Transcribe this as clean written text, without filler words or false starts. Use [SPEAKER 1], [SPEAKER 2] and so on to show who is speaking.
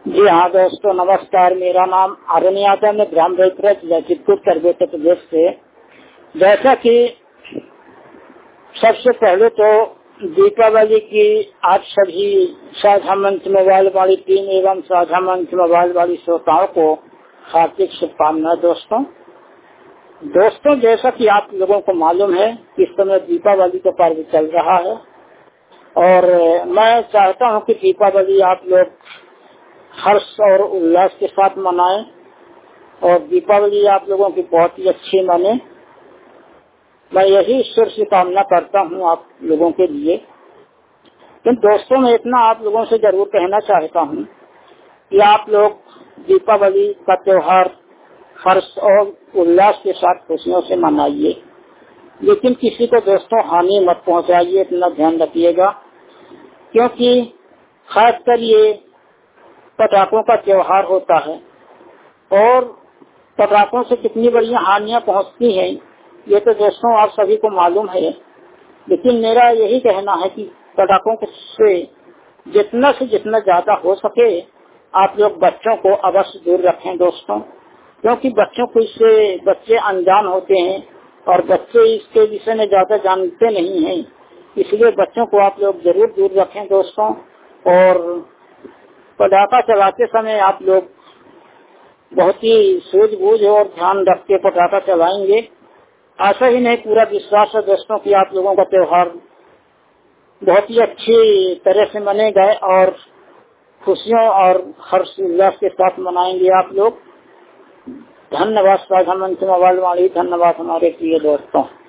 [SPEAKER 1] जी हाँ दोस्तों, नमस्कार। मेरा नाम अरुण यादव, मैं ग्राम रईपुर चित्रकूट उत्तर प्रदेश से। जैसा कि सबसे पहले तो दीपावली की आप सभी साझा मंच मोबाइल वाली टीम एवं साझा मंच मोबाइल वाली श्रोताओं को हार्दिक शुभकामनाएं। दोस्तों, जैसा कि आप लोगों को मालूम है कि इस समय दीपावली का पर्व चल रहा है और मैं चाहता हूं कि दीपावली आप लोग हर्ष और उल्लास के साथ मनाएं और दीपावली आप लोगों की बहुत ही अच्छी माने। मैं यही ईश्वर से कामना करता हूं आप लोगों के लिए। लेकिन दोस्तों, मैं इतना आप लोगों से जरूर कहना चाहता हूं कि आप लोग दीपावली का त्योहार हर्ष और उल्लास के साथ खुशियों से मनाइए, लेकिन किसी को दोस्तों हानि मत पहुंचाइए, इतना ध्यान रखिएगा। क्योंकि खासकर ये पटाखों का त्योहार होता है और पटाखों से कितनी बड़ी हानियां पहुंचती हैं ये तो दोस्तों आप सभी को मालूम है। लेकिन मेरा यही कहना है कि पटाखों से जितना ज्यादा हो सके आप लोग बच्चों को अवश्य दूर रखें दोस्तों, क्योंकि बच्चे अनजान होते हैं और बच्चे इसके विषय में ज्यादा जानते नहीं हैं। इसलिए बच्चों को आप लोग जरूर दूर रखें दोस्तों। और पटाखा चलाते समय आप लोग बहुत ही सूझबूझ और ध्यान रख के पटाखा चलाएंगे। ऐसा ही नहीं, पूरा विश्वास है दोस्तों कि आप लोगों का त्योहार बहुत ही अच्छी तरह से मनेगा और खुशियों और हर्ष उल्लास के साथ मनाएंगे आप लोग। धन्यवाद साझा मंच मोबाइल वाली, धन्यवाद हमारे प्रिय दोस्तों।